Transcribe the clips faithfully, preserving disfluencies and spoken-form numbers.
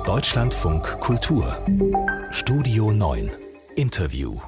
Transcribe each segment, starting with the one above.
Deutschlandfunk Kultur Studio neun Interview.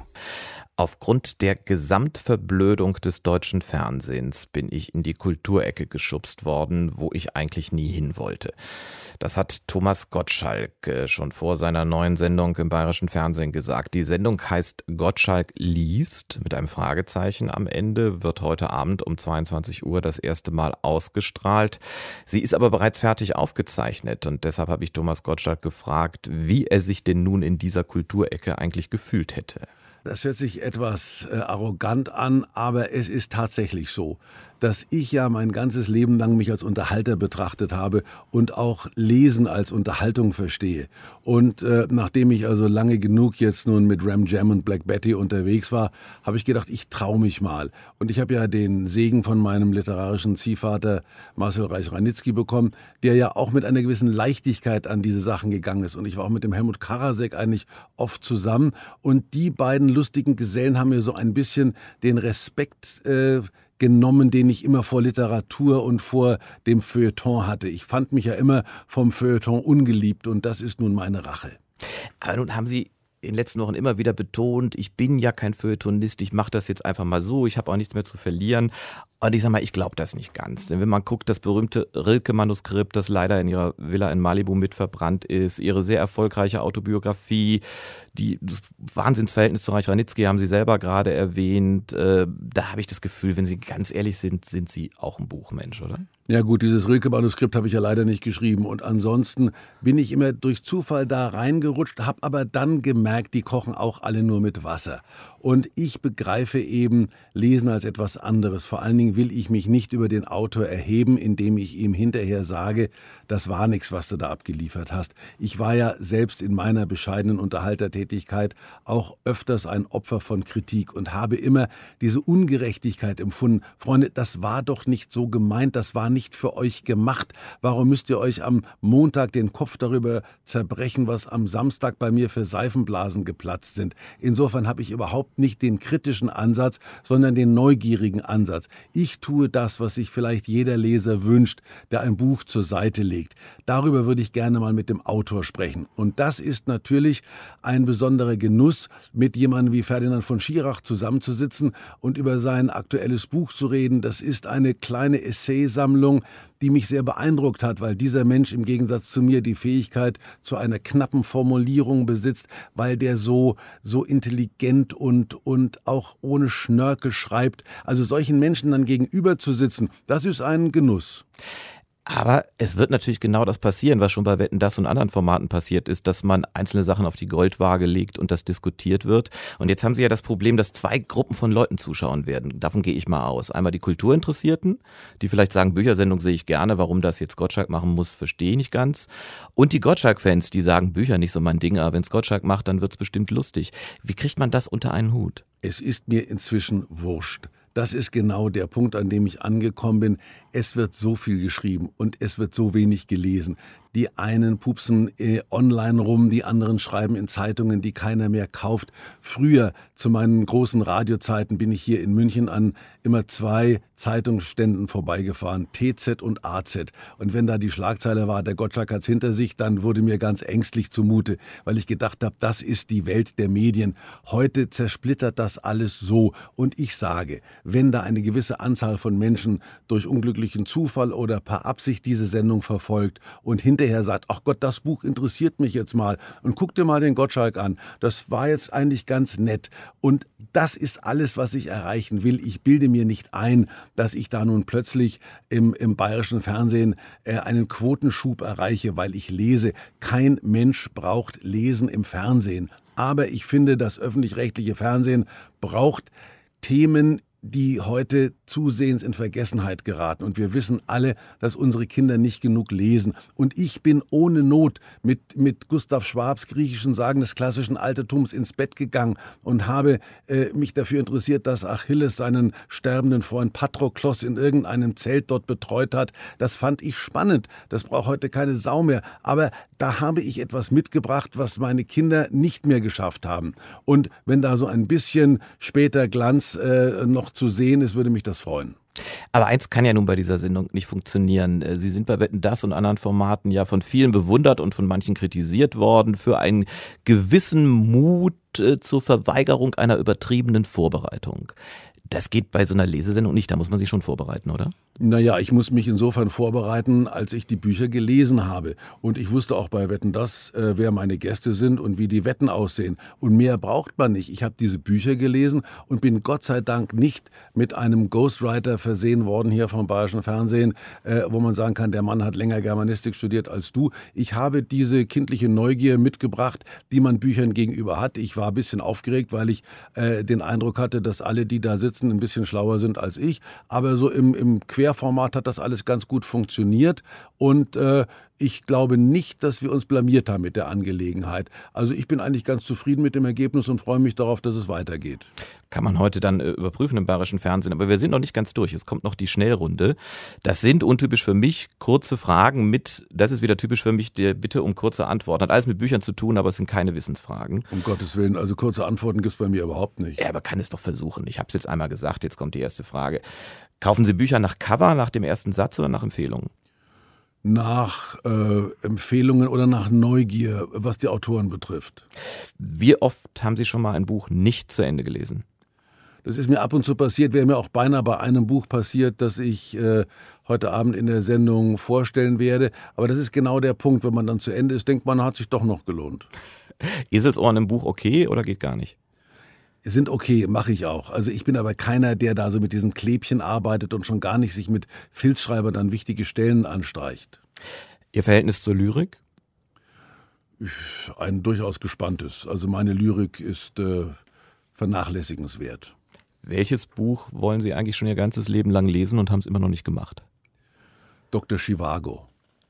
Aufgrund der Gesamtverblödung des deutschen Fernsehens bin ich in die Kulturecke geschubst worden, wo ich eigentlich nie hin wollte. Das hat Thomas Gottschalk schon vor seiner neuen Sendung im Bayerischen Fernsehen gesagt. Die Sendung heißt Gottschalk liest mit einem Fragezeichen am Ende, wird heute Abend um zweiundzwanzig Uhr das erste Mal ausgestrahlt. Sie ist aber bereits fertig aufgezeichnet und deshalb habe ich Thomas Gottschalk gefragt, wie er sich denn nun in dieser Kulturecke eigentlich gefühlt hätte. Das hört sich etwas äh, arrogant an, aber es ist tatsächlich so, dass ich ja mein ganzes Leben lang mich als Unterhalter betrachtet habe und auch Lesen als Unterhaltung verstehe. Und äh, nachdem ich also lange genug jetzt nun mit Ram Jam und Black Betty unterwegs war, habe ich gedacht, ich traue mich mal. Und ich habe ja den Segen von meinem literarischen Ziehvater Marcel Reich-Ranitzky bekommen, der ja auch mit einer gewissen Leichtigkeit an diese Sachen gegangen ist. Und ich war auch mit dem Helmut Karasek eigentlich oft zusammen. Und die beiden lustigen Gesellen haben mir so ein bisschen den Respekt äh, genommen, den ich immer vor Literatur und vor dem Feuilleton hatte. Ich fand mich ja immer vom Feuilleton ungeliebt und das ist nun meine Rache. Aber nun haben Sie in den letzten Wochen immer wieder betont, ich bin ja kein Feuilletonist, ich mache das jetzt einfach mal so, ich habe auch nichts mehr zu verlieren. Und ich sag mal, ich glaube das nicht ganz. Denn wenn man guckt, das berühmte Rilke-Manuskript, das leider in ihrer Villa in Malibu mit verbrannt ist, ihre sehr erfolgreiche Autobiografie, die, das Wahnsinnsverhältnis zu Reich-Ranitzky haben Sie selber gerade erwähnt. Äh, da habe ich das Gefühl, wenn Sie ganz ehrlich sind, sind Sie auch ein Buchmensch, oder? Ja gut, dieses Rilke-Manuskript habe ich ja leider nicht geschrieben. Und ansonsten bin ich immer durch Zufall da reingerutscht, habe aber dann gemerkt, die kochen auch alle nur mit Wasser. Und ich begreife eben Lesen als etwas anderes. Vor allen Dingen will ich mich nicht über den Autor erheben, indem ich ihm hinterher sage, das war nichts, was du da abgeliefert hast. Ich war ja selbst in meiner bescheidenen Unterhaltertätigkeit auch öfters ein Opfer von Kritik und habe immer diese Ungerechtigkeit empfunden. Freunde, das war doch nicht so gemeint, das war nicht für euch gemacht. Warum müsst ihr euch am Montag den Kopf darüber zerbrechen, was am Samstag bei mir für Seifenblasen geplatzt sind? Insofern habe ich überhaupt nicht den kritischen Ansatz, sondern den neugierigen Ansatz. Ich tue das, was sich vielleicht jeder Leser wünscht, der ein Buch zur Seite legt. Darüber würde ich gerne mal mit dem Autor sprechen. Und das ist natürlich ein besonderer Genuss, mit jemandem wie Ferdinand von Schirach zusammenzusitzen und über sein aktuelles Buch zu reden. Das ist eine kleine Essaysammlung, die mich sehr beeindruckt hat, weil dieser Mensch im Gegensatz zu mir die Fähigkeit zu einer knappen Formulierung besitzt, weil der so, so intelligent und, und auch ohne Schnörkel schreibt. Also solchen Menschen dann gegenüber zu sitzen, das ist ein Genuss. Aber es wird natürlich genau das passieren, was schon bei Wetten, dass und anderen Formaten passiert ist, dass man einzelne Sachen auf die Goldwaage legt und das diskutiert wird. Und jetzt haben Sie ja das Problem, dass zwei Gruppen von Leuten zuschauen werden. Davon gehe ich mal aus. Einmal die Kulturinteressierten, die vielleicht sagen, Büchersendung sehe ich gerne, warum das jetzt Gottschalk machen muss, verstehe ich nicht ganz. Und die Gottschalk-Fans, die sagen, Bücher nicht so mein Ding, aber wenn es Gottschalk macht, dann wird es bestimmt lustig. Wie kriegt man das unter einen Hut? Es ist mir inzwischen wurscht. Das ist genau der Punkt, an dem ich angekommen bin. Es wird so viel geschrieben und es wird so wenig gelesen. Die einen pupsen äh, online rum, die anderen schreiben in Zeitungen, die keiner mehr kauft. Früher, zu meinen großen Radiozeiten, bin ich hier in München an immer zwei Zeitungsständen vorbeigefahren, T Z und A Z. Und wenn da die Schlagzeile war, der Gottschalk hat's hinter sich, dann wurde mir ganz ängstlich zumute, weil ich gedacht habe, das ist die Welt der Medien. Heute zersplittert das alles so. Und ich sage, wenn da eine gewisse Anzahl von Menschen durch unglücklichen Zufall oder per Absicht diese Sendung verfolgt und hinterher sagt, ach Gott, das Buch interessiert mich jetzt mal und guck dir mal den Gottschalk an. Das war jetzt eigentlich ganz nett. Und das ist alles, was ich erreichen will. Ich bilde mir nicht ein, dass ich da nun plötzlich im, im bayerischen Fernsehen äh, einen Quotenschub erreiche, weil ich lese. Kein Mensch braucht Lesen im Fernsehen. Aber ich finde, das öffentlich-rechtliche Fernsehen braucht Themen, die heute zusehends in Vergessenheit geraten. Und wir wissen alle, dass unsere Kinder nicht genug lesen. Und ich bin ohne Not mit, mit Gustav Schwabs griechischen Sagen des klassischen Altertums ins Bett gegangen und habe äh, mich dafür interessiert, dass Achilles seinen sterbenden Freund Patroklos in irgendeinem Zelt dort betreut hat. Das fand ich spannend. Das braucht heute keine Sau mehr. Aber da habe ich etwas mitgebracht, was meine Kinder nicht mehr geschafft haben. Und wenn da so ein bisschen später Glanz äh, noch zu sehen ist, würde mich das freuen. Aber eins kann ja nun bei dieser Sendung nicht funktionieren. Sie sind bei Wetten, dass und anderen Formaten ja von vielen bewundert und von manchen kritisiert worden für einen gewissen Mut äh, zur Verweigerung einer übertriebenen Vorbereitung. Das geht bei so einer Lesesendung nicht, da muss man sich schon vorbereiten, oder? Naja, ich muss mich insofern vorbereiten, als ich die Bücher gelesen habe. Und ich wusste auch bei Wetten, dass, äh, wer meine Gäste sind und wie die Wetten aussehen. Und mehr braucht man nicht. Ich habe diese Bücher gelesen und bin Gott sei Dank nicht mit einem Ghostwriter versehen worden hier vom Bayerischen Fernsehen, äh, wo man sagen kann, der Mann hat länger Germanistik studiert als du. Ich habe diese kindliche Neugier mitgebracht, die man Büchern gegenüber hat. Ich war ein bisschen aufgeregt, weil ich äh, den Eindruck hatte, dass alle, die da sitzen, ein bisschen schlauer sind als ich. Aber so im, im Querformat hat das alles ganz gut funktioniert. Und äh, ich glaube nicht, dass wir uns blamiert haben mit der Angelegenheit. Also ich bin eigentlich ganz zufrieden mit dem Ergebnis und freue mich darauf, dass es weitergeht. Kann man heute dann äh, überprüfen im Bayerischen Fernsehen. Aber wir sind noch nicht ganz durch. Es kommt noch die Schnellrunde. Das sind untypisch für mich kurze Fragen mit, das ist wieder typisch für mich, die Bitte um kurze Antworten. Hat alles mit Büchern zu tun, aber es sind keine Wissensfragen. Um Gottes Willen, also kurze Antworten gibt es bei mir überhaupt nicht. Ja, aber kann es doch versuchen. Ich habe es jetzt einmal gesagt, jetzt kommt die erste Frage. Kaufen Sie Bücher nach Cover, nach dem ersten Satz oder nach Empfehlungen? Nach äh, Empfehlungen oder nach Neugier, was die Autoren betrifft. Wie oft haben Sie schon mal ein Buch nicht zu Ende gelesen? Das ist mir ab und zu passiert, wäre mir auch beinahe bei einem Buch passiert, das ich äh, heute Abend in der Sendung vorstellen werde. Aber das ist genau der Punkt, wenn man dann zu Ende ist, denkt man, hat sich doch noch gelohnt. Eselsohren im Buch okay oder geht gar nicht? Sind okay, mache ich auch. Also ich bin aber keiner, der da so mit diesen Klebchen arbeitet und schon gar nicht sich mit Filzschreiber dann wichtige Stellen anstreicht. Ihr Verhältnis zur Lyrik? Ein durchaus gespanntes. Also meine Lyrik ist äh, vernachlässigenswert. Welches Buch wollen Sie eigentlich schon Ihr ganzes Leben lang lesen und haben es immer noch nicht gemacht? Doktor Zhivago.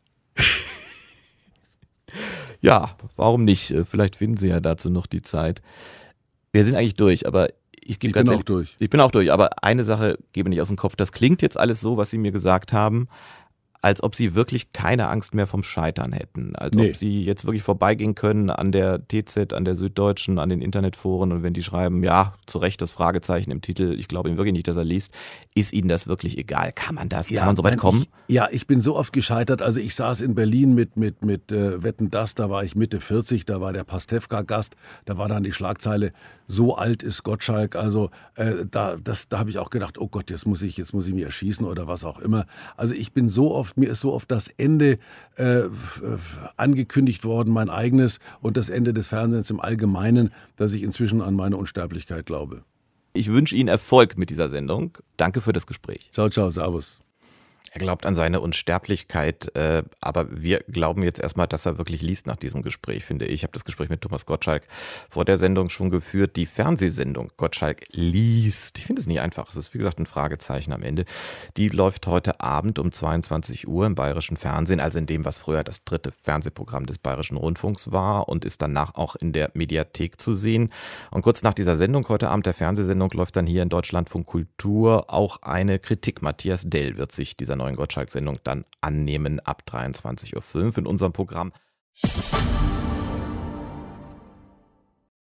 Ja, warum nicht? Vielleicht finden Sie ja dazu noch die Zeit. Wir sind eigentlich durch, aber ich gebe Ich ganz bin ehrlich, auch durch. Ich bin auch durch, aber eine Sache gebe nicht aus dem Kopf. Das klingt jetzt alles so, was Sie mir gesagt haben, als ob Sie wirklich keine Angst mehr vom Scheitern hätten. Als Nee. ob Sie jetzt wirklich vorbeigehen können an der T Z, an der Süddeutschen, an den Internetforen und wenn die schreiben, ja, zu Recht das Fragezeichen im Titel, ich glaube Ihnen wirklich nicht, dass er liest, ist Ihnen das wirklich egal? Kann man das? Kann man so weit nein, kommen? Ich, ja, ich bin so oft gescheitert. Also ich saß in Berlin mit, mit, mit äh, Wetten, dass, da war ich Mitte vierzig, da war der Pastewka-Gast, da war dann die Schlagzeile, so alt ist Gottschalk. Also äh, da, das, da habe ich auch gedacht, oh Gott, jetzt muss ich, jetzt muss ich mich erschießen oder was auch immer. Also ich bin so oft, mir ist so oft das Ende äh, angekündigt worden, mein eigenes und das Ende des Fernsehens im Allgemeinen, dass ich inzwischen an meine Unsterblichkeit glaube. Ich wünsche Ihnen Erfolg mit dieser Sendung. Danke für das Gespräch. Ciao, ciao, servus. Er glaubt an seine Unsterblichkeit, äh, aber wir glauben jetzt erstmal, dass er wirklich liest nach diesem Gespräch, finde ich. Ich habe das Gespräch mit Thomas Gottschalk vor der Sendung schon geführt. Die Fernsehsendung Gottschalk liest. Ich finde es nicht einfach. Es ist, wie gesagt, ein Fragezeichen am Ende. Die läuft heute Abend um zweiundzwanzig Uhr im Bayerischen Fernsehen, also in dem, was früher das dritte Fernsehprogramm des Bayerischen Rundfunks war und ist danach auch in der Mediathek zu sehen. Und kurz nach dieser Sendung, heute Abend der Fernsehsendung, läuft dann hier in Deutschlandfunk Kultur auch eine Kritik. Matthias Dell wird sich dieser neuen Gottschalk-Sendung dann annehmen ab dreiundzwanzig Uhr fünf in unserem Programm.